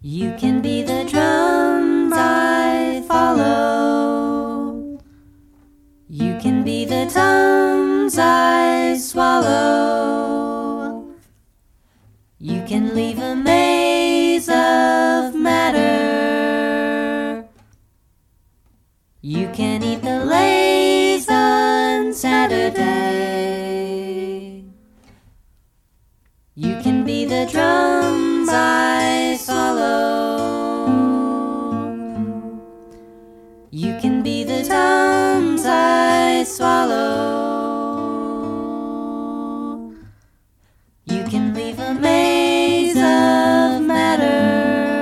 You can be the drums I follow. You can be the tongues I swallow. You can leave a maze of matter. You can eat the lays on Saturday. You can be the drums I swallow. You can be the tongues I swallow. You can leave a maze of matter.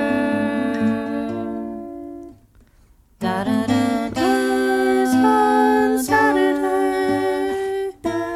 Da da da da. On Saturday.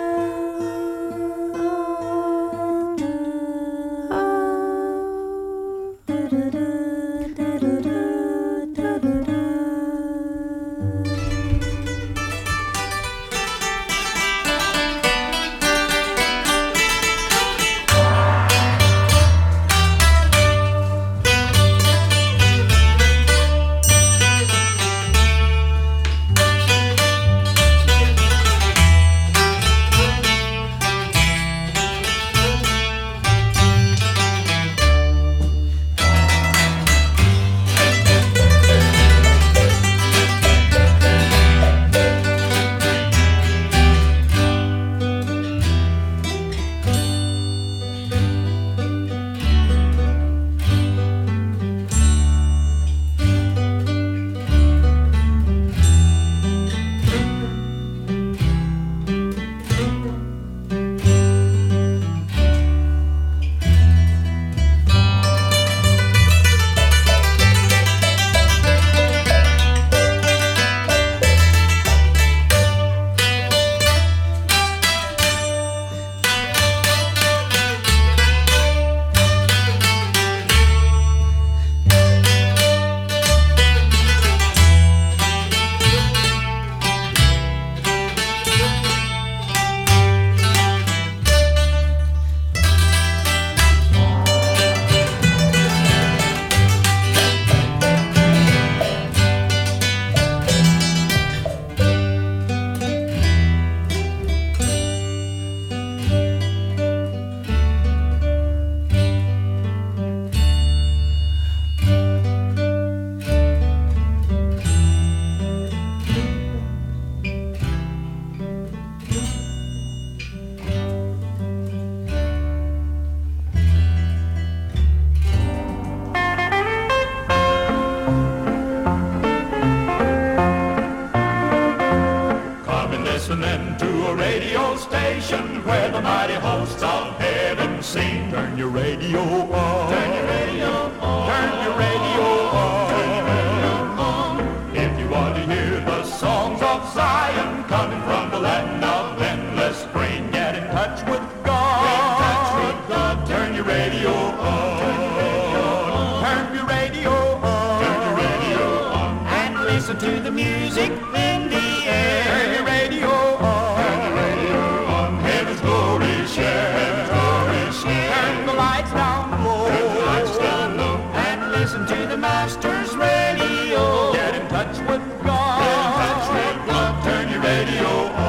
Listening to a radio station where the mighty hosts of heaven sing. Turn your radio on. Turn your radio on. Turn your radio on. Turn your radio on. If you want to hear the songs of Zion coming from the land of endless spring, get in touch with God. Get in touch with God. Turn your radio on. Turn your radio on. Turn your radio on. Turn your radio on. And listen to the music in the air. Turn your radio on. Turn your radio on. Heaven's glory share. Heaven's glory share. Turn the lights down low. Turn the lights down low. And listen to the Master's radio. Get in touch with God. Get in touch with God. Turn your radio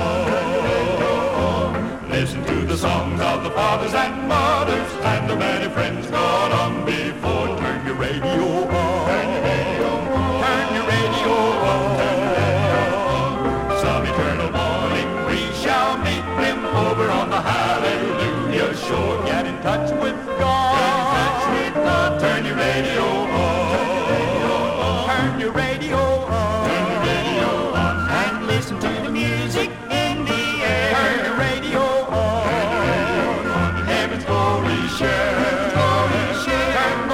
on. Listen to the songs of the fathers and mothers and the many friends gone on before. Turn your radio on. Turn your radio on. Turn your radio on. Turn your radio on. Some eternal morning we shall meet them over on the Hallelujah shore. Get in touch with God. Get in touch with God. Turn your radio on. Turn your radio on. Turn your radio on. And listen to the music in the air. Turn your radio on. Heaven's glory share. Turn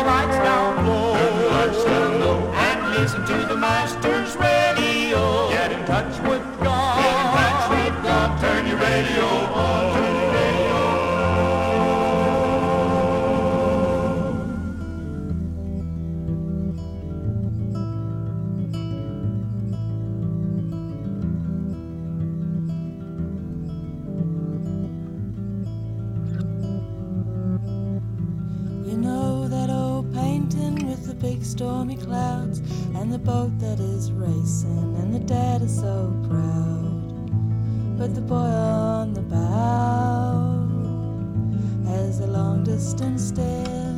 big stormy clouds, and the boat that is racing, and the dad is so proud. But the boy on the bow has a long distance stare,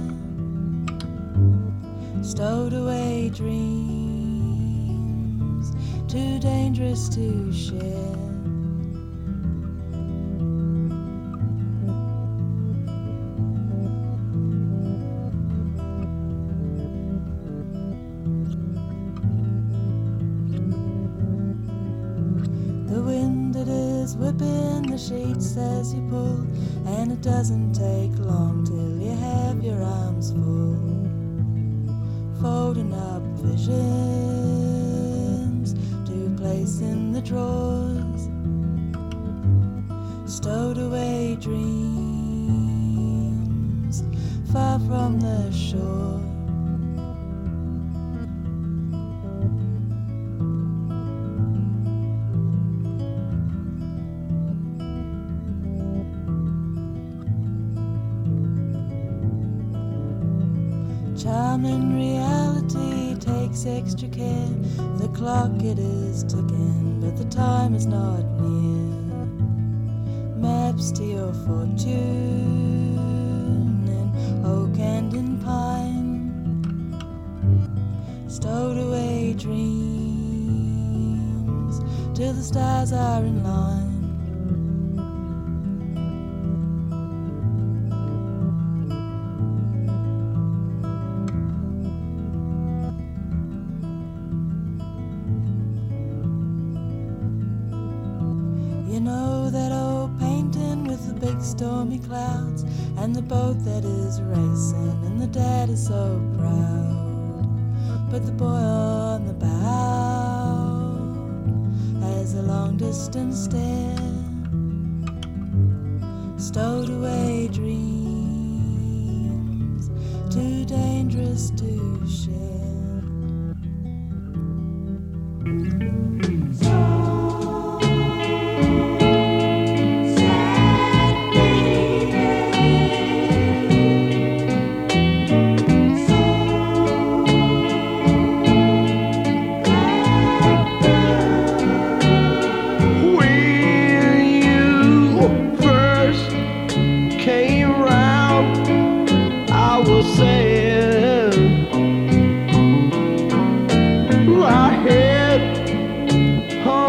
stowed away dreams too dangerous to share. Whipping the sheets as you pull, and it doesn't take long till you have your arms full, folding up visions to place in the drawers, stowed away dreams far from the shore. Charming reality takes extra care. The clock it is ticking, but the time is not near. Maps to your fortune in oak and in pine, stowed away dreams till the stars are in line. Stormy clouds, and the boat that is racing, and the dad is so proud. But the boy on the bow has a long distance stare, stowed away dreams too dangerous to share. I had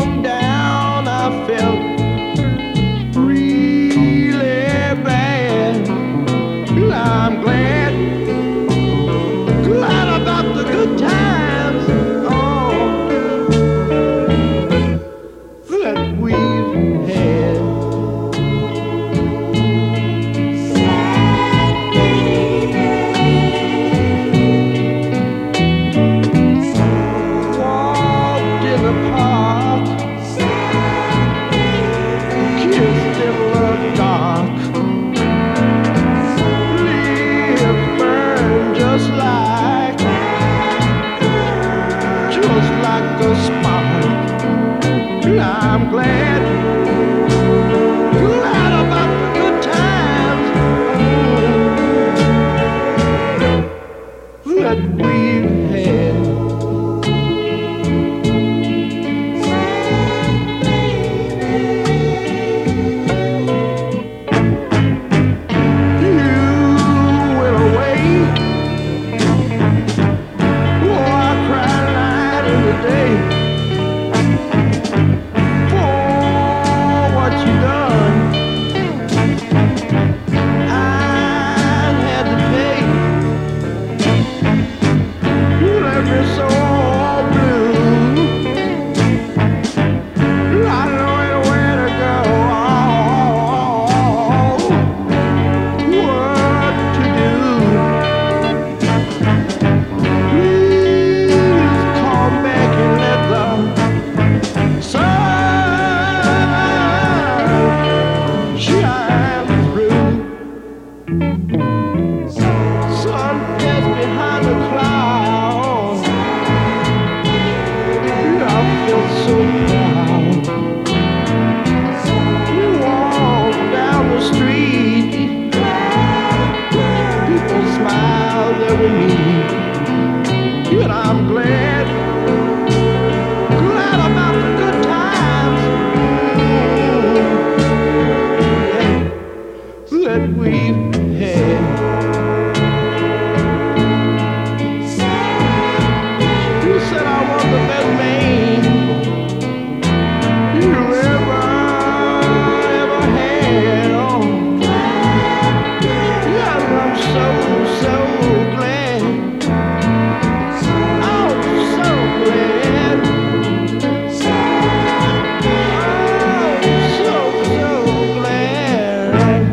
that we've had. You said I was the best man you ever had. Oh, yes, I'm so glad. Oh, so glad. Oh, so glad.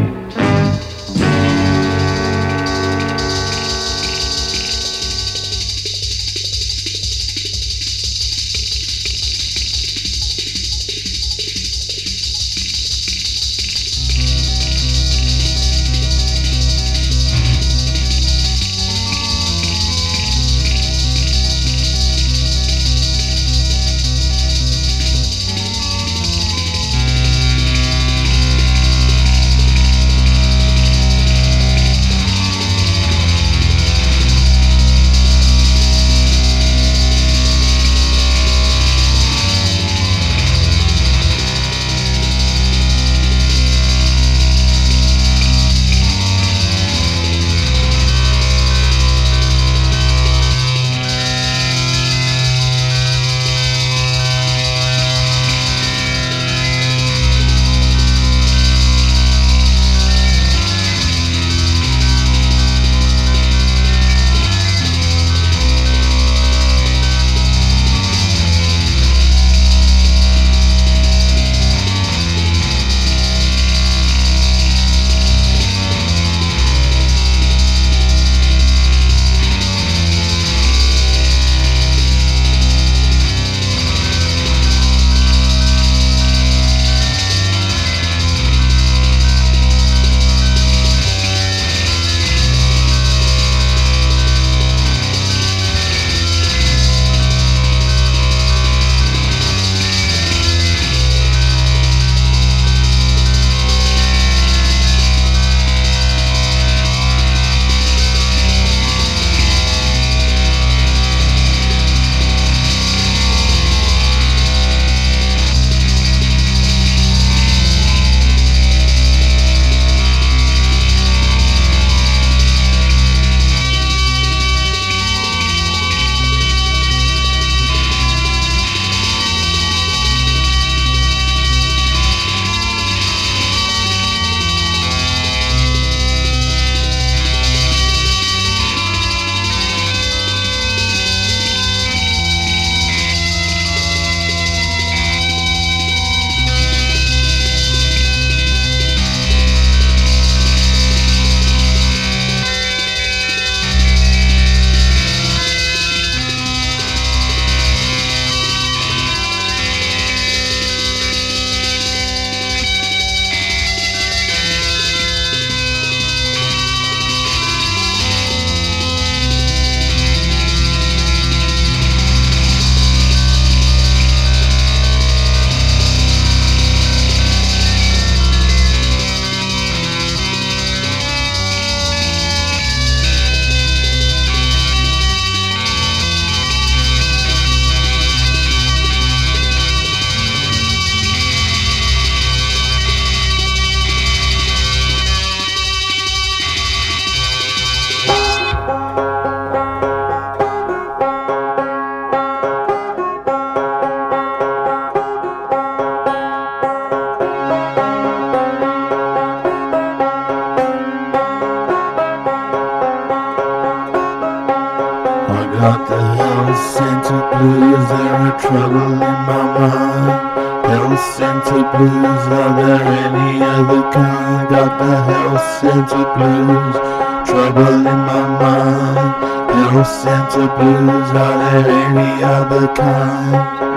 Got the hell scented blues, there are trouble in my mind. Hell scented blues, are there any other kind? Got the hell scented blues, trouble in my mind. Hell scented blues, are there any other kind?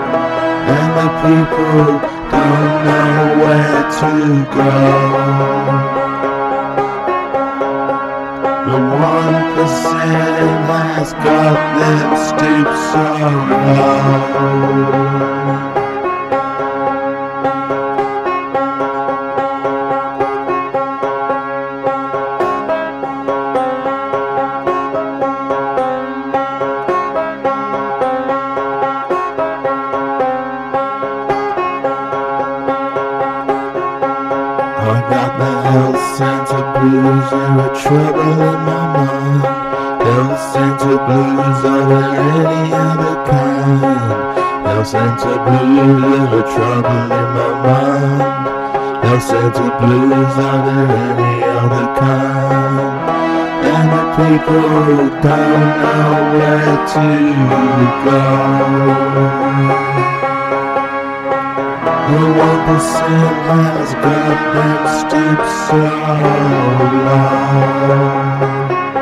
And the people don't know where to go. The 1% has got them stooped so low. I got the hell Santa blues are a trouble in my mind. Hell Santa blues, are there any other kind? Hell Santa blues are a trouble in my mind. Hell Santa blues, are there any other kind? And the people don't know where to go. The 1% has got them stooped so low.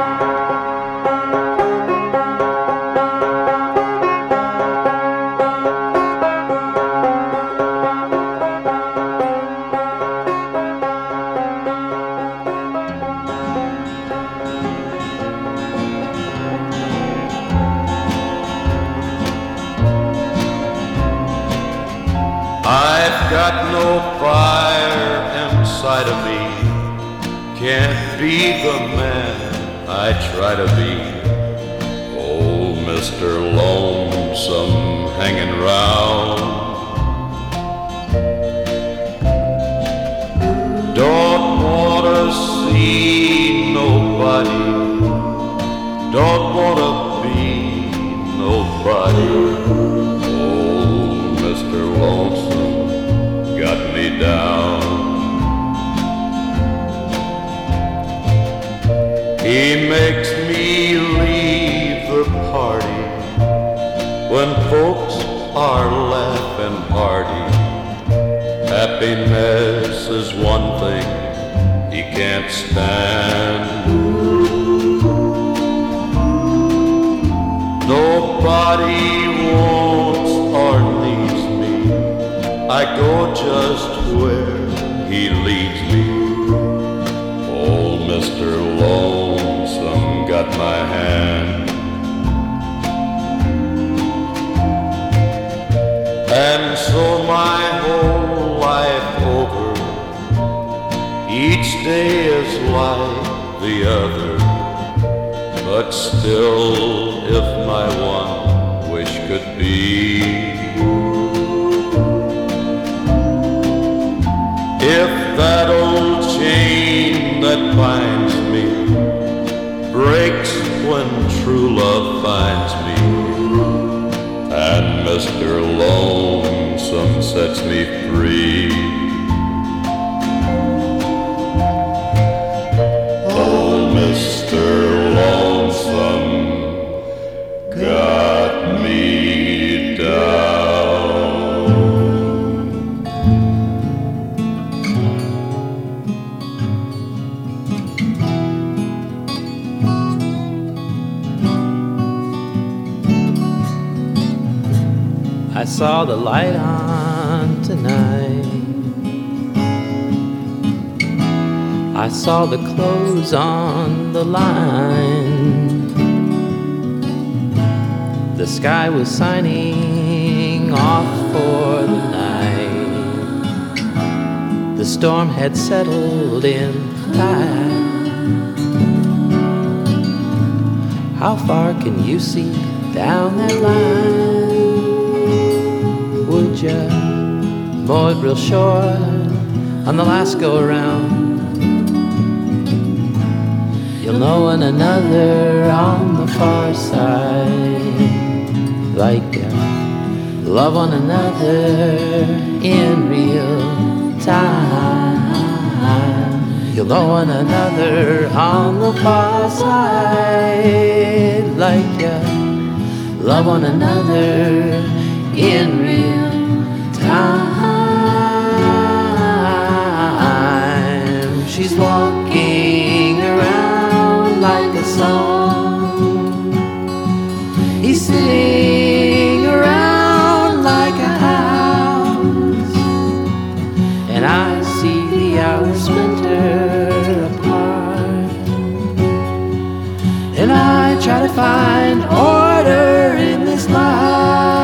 I've got no fire inside of me, can't be the man I try to be. Oh, Mr. Lonesome hanging round, don't want to see nobody, don't want to be nobody. Mr. Lonesome got me down. He makes me leave the party when folks are laughing hearty. Happiness is one thing he can't stand. Nobody wants or needs me, I go just where he leads me. Old Mr. Lonesome got my hand, and so my whole life over, each day is like the other. But still, if my one wish could be, if that old chain that binds me breaks when true love finds me, and Mr. Lonesome sets me free. Oh, Mr. Lonesome got me down. I saw the light on tonight. I saw the clothes on the line. The sky was signing off for the night. The storm had settled in tight. How far can you see down that line? Would ya mow it real short on the last go-around? You'll know one another on the far side, like ya love one another in real time. You'll know one another on the far side, like ya love one another in real time. She's walking around like a song. He's sitting around like a house, and I see the hours splinter apart, and I try to find order in this life.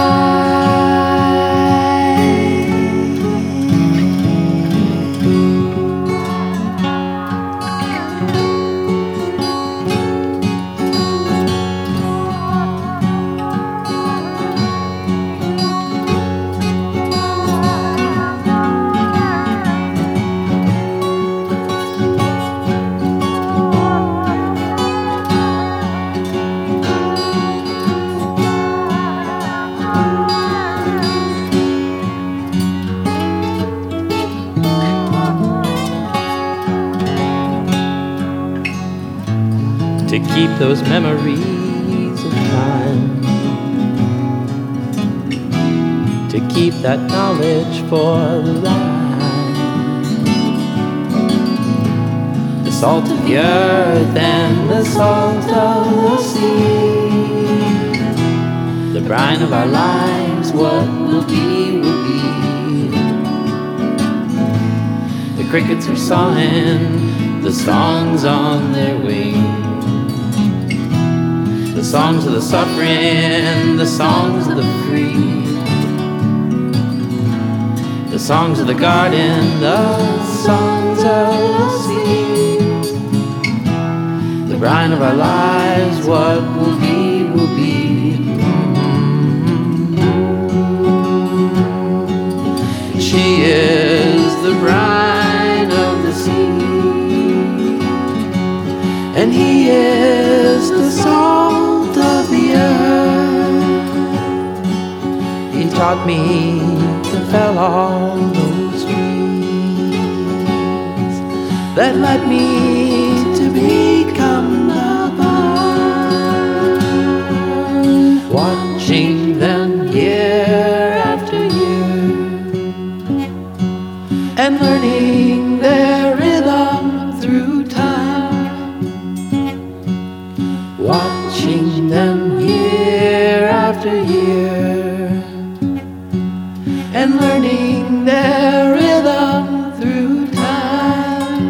to keep those memories of time, to keep that knowledge for life. The salt of the earth and the salt of the sea, the brine of our lives, what will be, will be. The crickets are sawing the songs on their wing, the songs of the suffering, the songs of the free, the songs of the garden, the songs of the sea, the brine of our lives, what will be, will be. She is the brine of the sea, and he is the salt of the earth. He taught me to fell all those trees that led me to become the vine, watching them year after year and learning their rhythm through time, watching them year after year and learning their rhythm through time.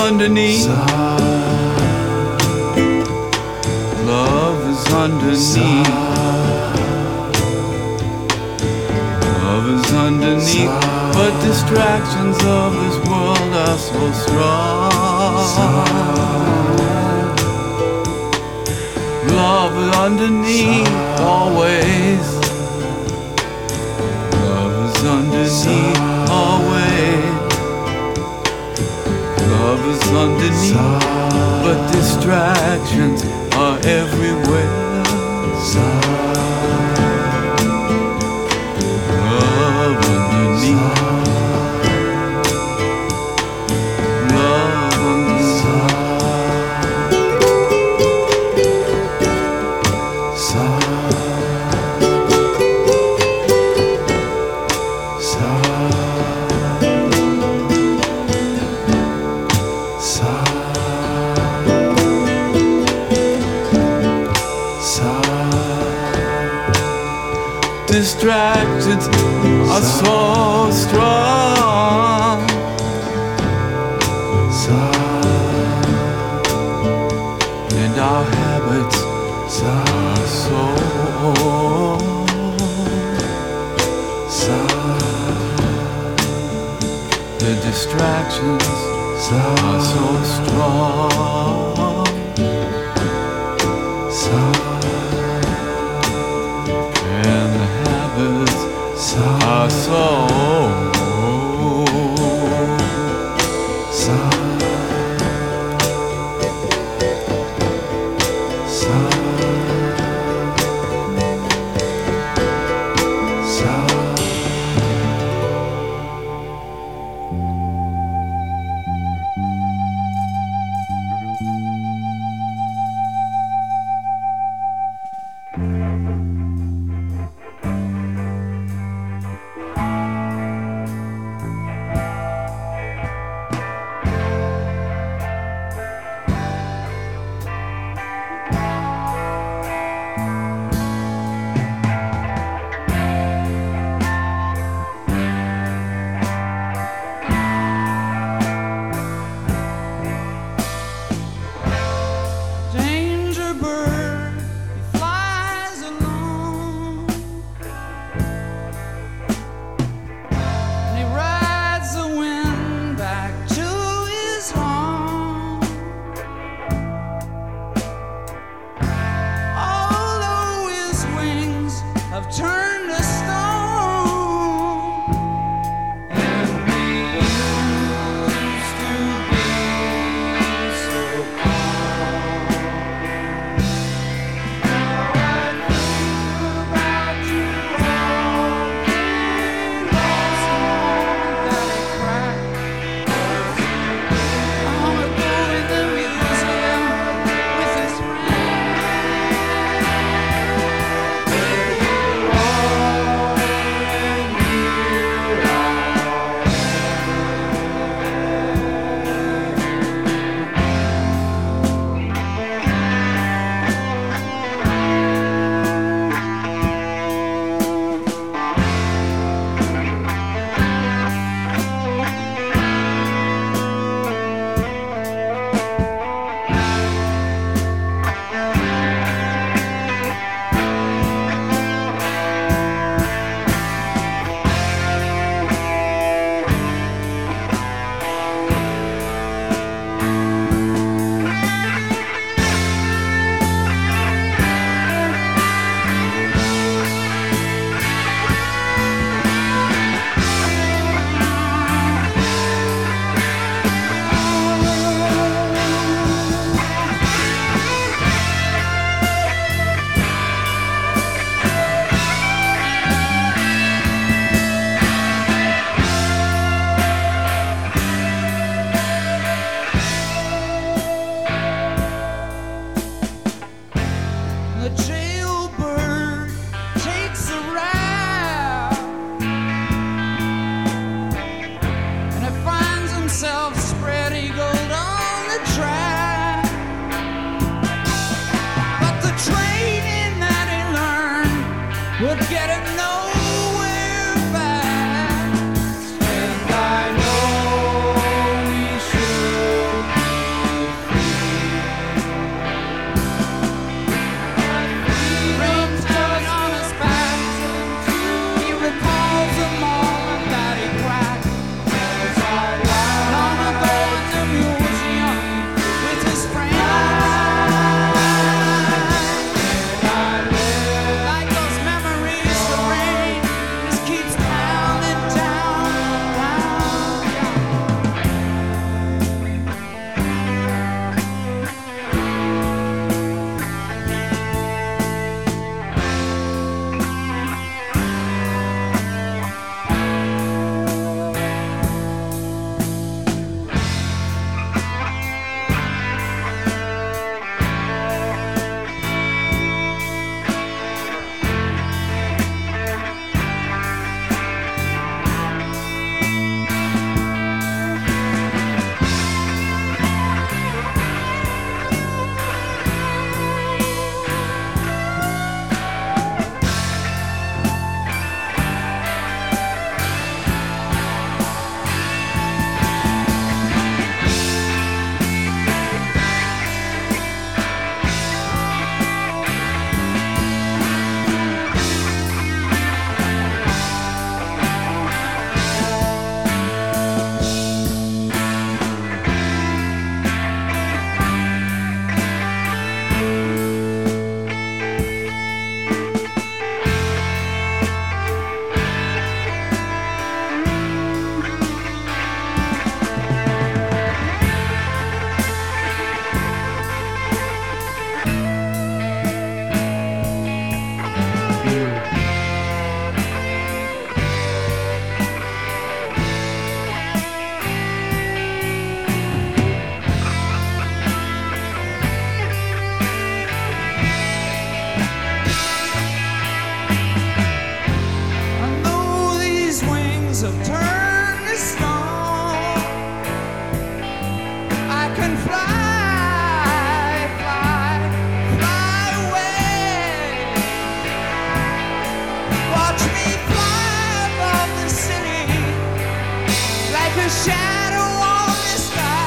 underneath. Love is underneath. Love is underneath. But distractions of this world are so strong. Love is underneath always. Love is underneath always. Love is underneath, but distractions are everywhere. Love underneath. Love underneath. Distractions are so strong. And our habits are so the distractions are so strong. And the habits are so His wings have turned to stone. I can fly, fly, fly away. Watch me fly above the city like a shadow on the sky.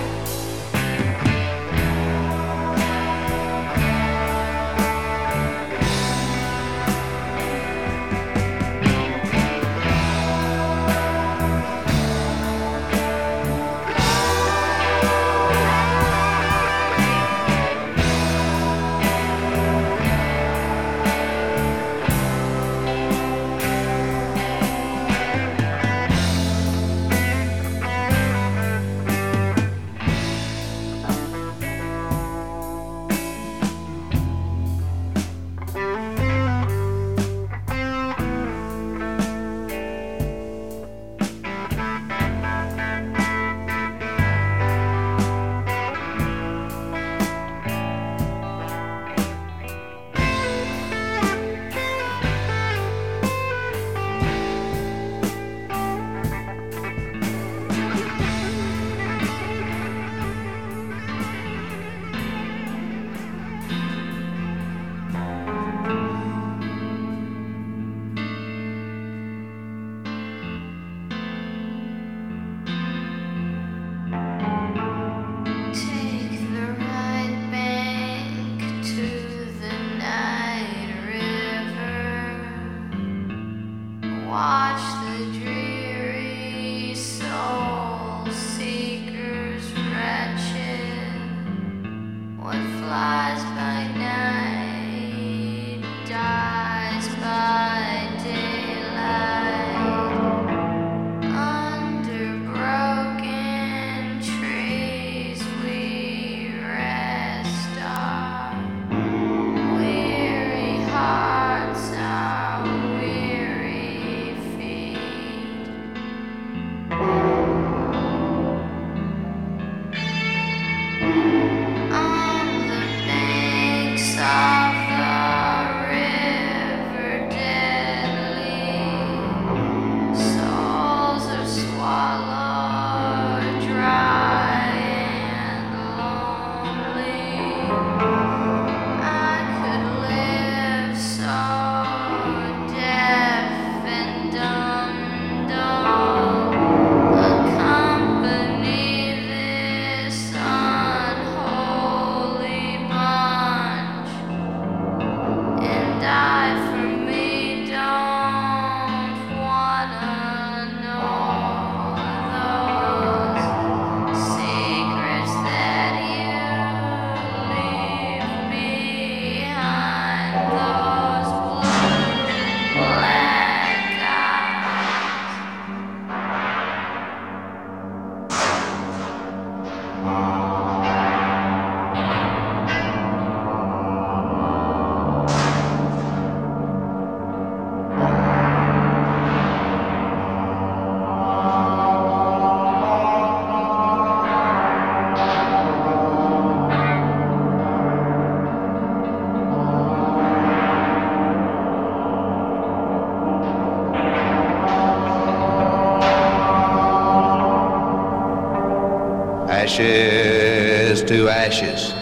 Ashes to ashes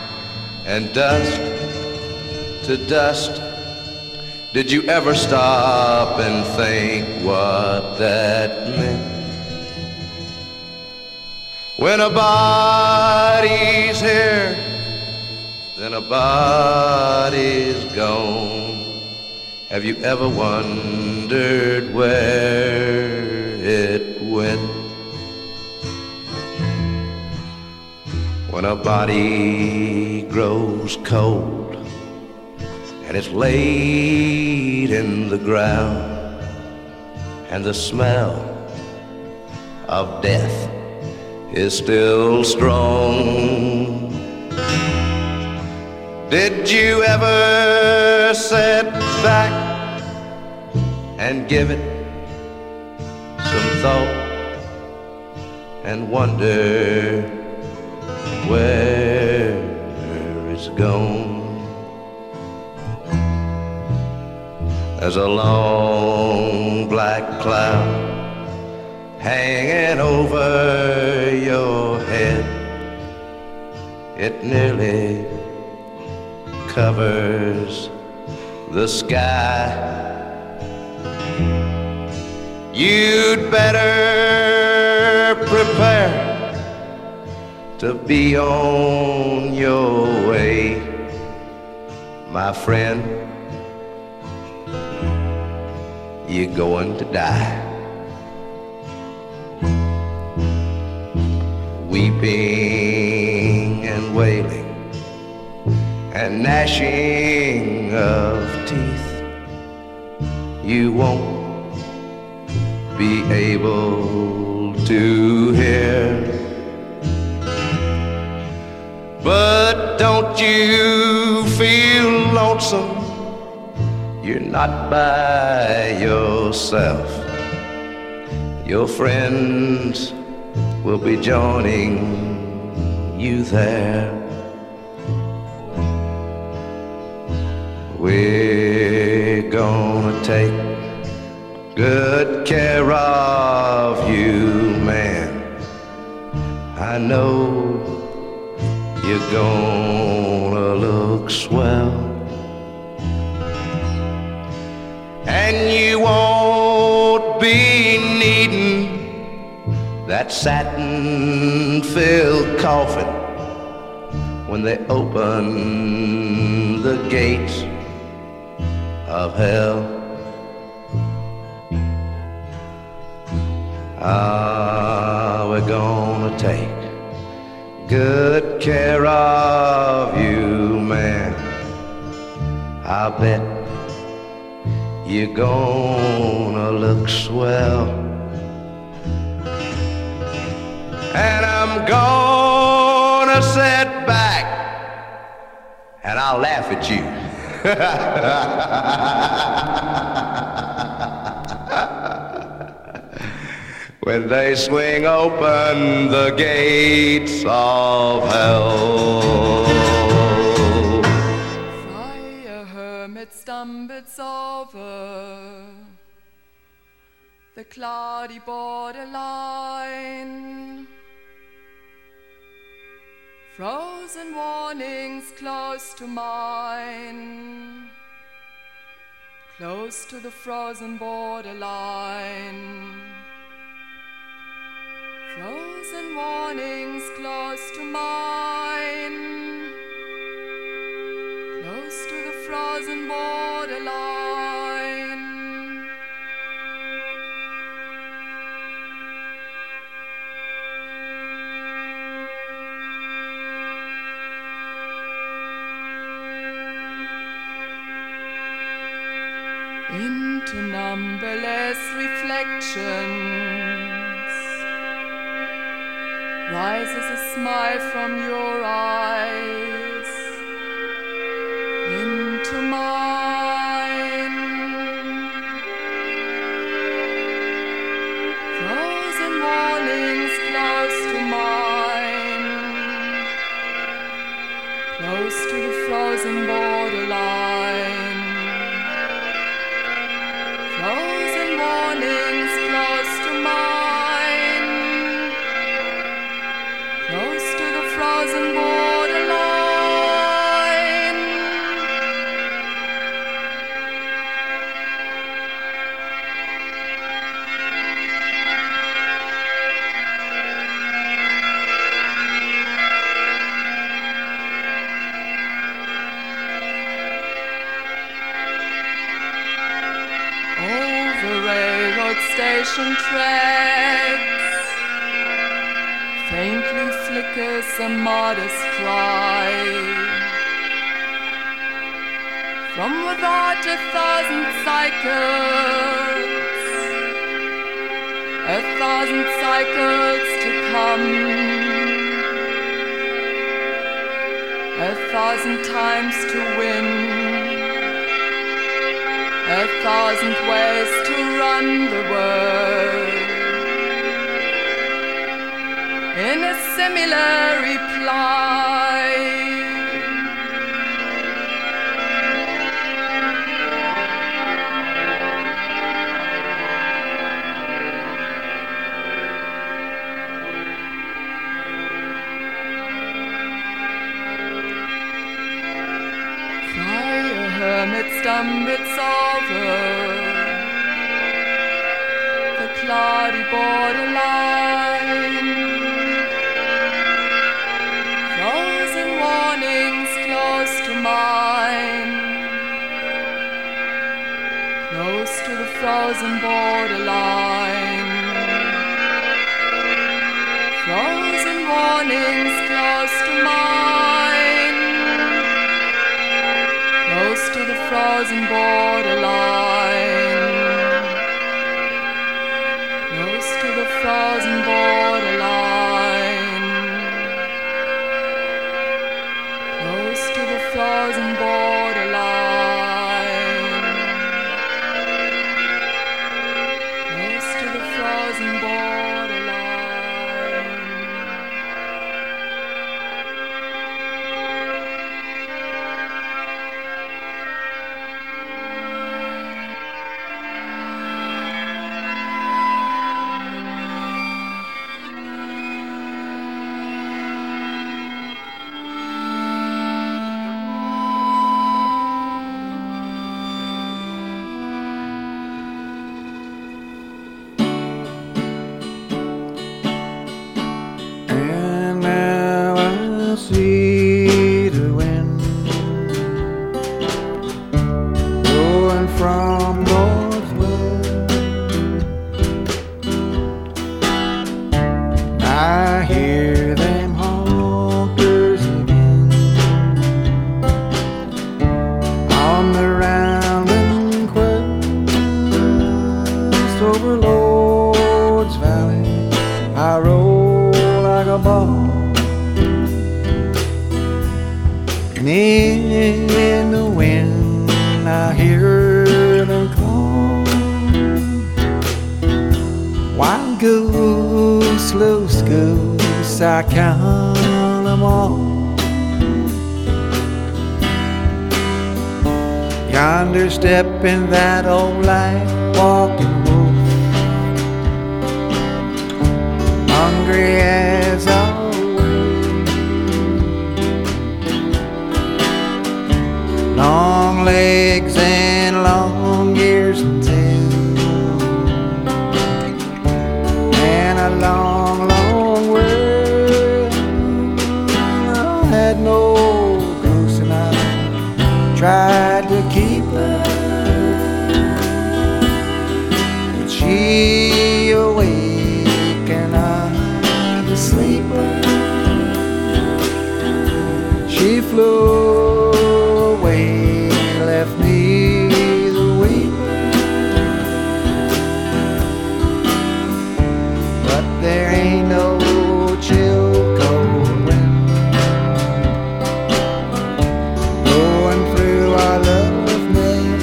and dust to dust. Did you ever stop and think what that meant? When a body's here, then a body's gone. Have you ever wondered where it went? When a body grows cold and it's laid in the ground, and the smell of death is still strong. Did you ever sit back and give it some thought and wonder where it's gone? There's a long black cloud hanging over your head. It nearly covers the sky. You'd better prepare to be on your way, my friend. You're going to die. Weeping and wailing and gnashing of teeth, you won't be able to hear. But don't you feel lonesome? You're not by yourself. Your friends will be joining you there. We're gonna take good care of you, man. I know you're gonna look swell, and you won't be needing that satin-filled coffin when they open the gates of hell. We're gonna take good care of you, man. I bet you're gonna look swell, and I'm gonna sit back and I'll laugh at you. When they swing open the gates of hell. Freie hermit stumbles over the cloudy borderline. Frozen warnings close to mine, close to the frozen borderline. Frozen warnings close to mine, close to the frozen borderline. Into numberless reflections rises a smile from your eyes into mine. Frozen warnings close to mine, close to the frozen borderline. Frozen warnings close to mine, close to the frozen borderline. Over railroad station tracks faintly flickers a modest cry. From without 1,000 cycles, 1,000 cycles to come, 1,000 times to win, 1,000 ways to run the world. In a similar reply, autumn, it's over. The cloudy borderline, frozen warnings close to mine, close to the frozen borderline. Frozen warnings close to mine, close to the frozen borderline, close to the frozen borderline, close to the frozen borderline, close to the frozen borderline. And now I see the wind blowing from northwest. I hear them honkers again on the rounding quest over Lord's Valley. I roll like a ball, and in the wind I hear them call. Wild goose, loose goose, I count them all. Yonder stepping that old light walking wolf, hungry as always, long legs and long ears and tail, and a long, long way. I had no goose and I tried to keep her, but she awake and I'm a sleeper. She flew away, left me the weeper, but there ain't no chill cold wind blowing through our love nest.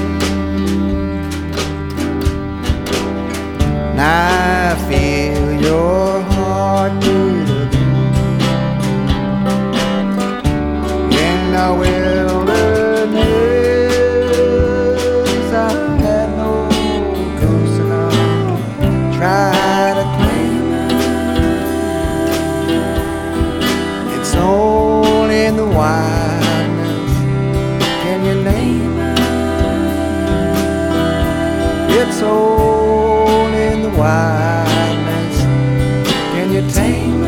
And I feel your heartbeat in the wilderness. I had no goose and I tried to claim it. It's all in the wildness. Can you name it? It's all in the wildness. Can you tame it?